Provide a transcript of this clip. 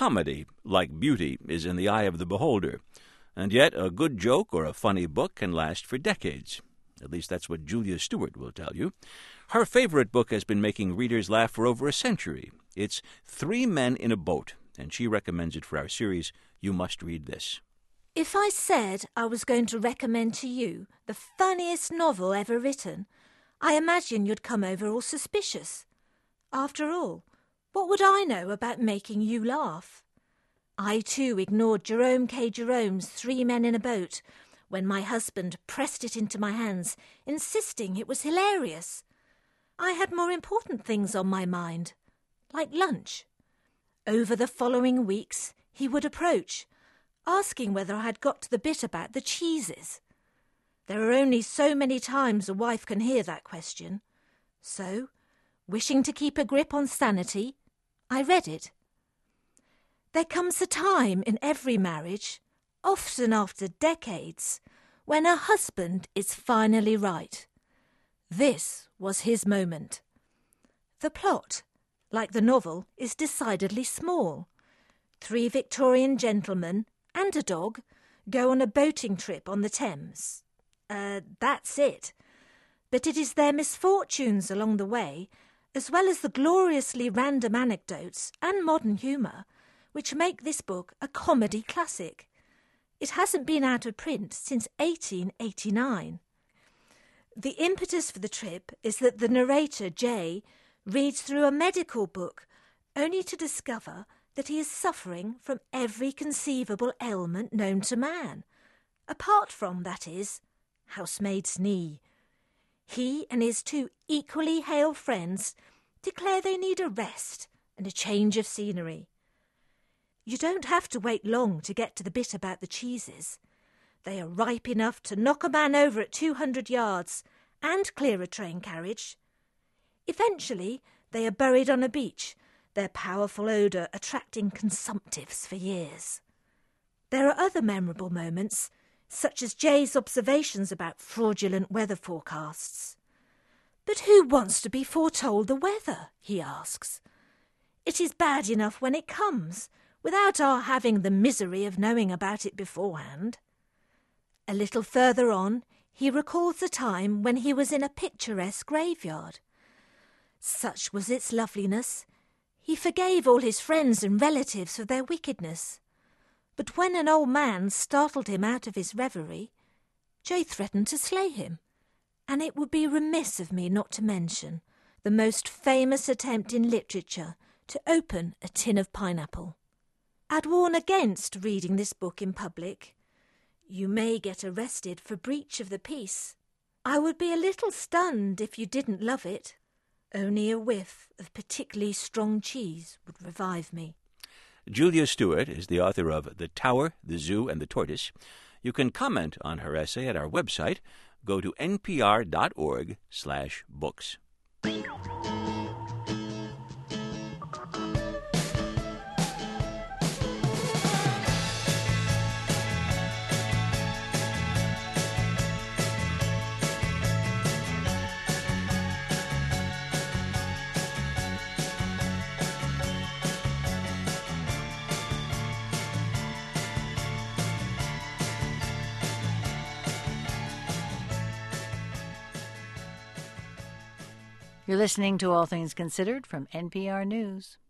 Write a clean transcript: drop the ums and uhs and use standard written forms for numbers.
comedy, like beauty, is in the eye of the beholder. And yet a good joke or a funny book can last for decades. At least that's what Julia Stewart will tell you. Her favorite book has been making readers laugh for over a century. It's Three Men in a Boat, and she recommends it for our series, You Must Read This. If I said I was going to recommend to you the funniest novel ever written, I imagine you'd come over all suspicious. After all, what would I know about making you laugh? I too ignored Jerome K. Jerome's Three Men in a Boat when my husband pressed it into my hands, insisting it was hilarious. I had more important things on my mind, like lunch. Over the following weeks, he would approach, asking whether I had got to the bit about the cheeses. There are only so many times a wife can hear that question. So, wishing to keep a grip on sanity, I read it. There comes a time in every marriage, often after decades, when a husband is finally right. This was his moment. The plot, like the novel, is decidedly small. 3 Victorian gentlemen and a dog go on a boating trip on the Thames. That's it. But it is their misfortunes along the way, as well as the gloriously random anecdotes and modern humour, which make this book a comedy classic. It hasn't been out of print since 1889. The impetus for the trip is that the narrator, Jay, reads through a medical book only to discover that he is suffering from every conceivable ailment known to man, apart from, that is, housemaid's knee. He and his 2 equally hale friends declare they need a rest and a change of scenery. You don't have to wait long to get to the bit about the cheeses. They are ripe enough to knock a man over at 200 yards and clear a train carriage. Eventually, they are buried on a beach, their powerful odour attracting consumptives for years. There are other memorable moments, such as Jay's observations about fraudulent weather forecasts. But who wants to be foretold the weather, he asks. It is bad enough when it comes, without our having the misery of knowing about it beforehand. A little further on, he recalls the time when he was in a picturesque graveyard. Such was its loveliness, he forgave all his friends and relatives for their wickedness. But when an old man startled him out of his reverie, Jay threatened to slay him, and it would be remiss of me not to mention the most famous attempt in literature to open a tin of pineapple. I'd warn against reading this book in public. You may get arrested for breach of the peace. I would be a little stunned if you didn't love it. Only a whiff of particularly strong cheese would revive me. Julia Stewart is the author of The Tower, the Zoo, and the Tortoise. You can comment on her essay at our website. Go to npr.org/books. You're listening to All Things Considered from NPR News.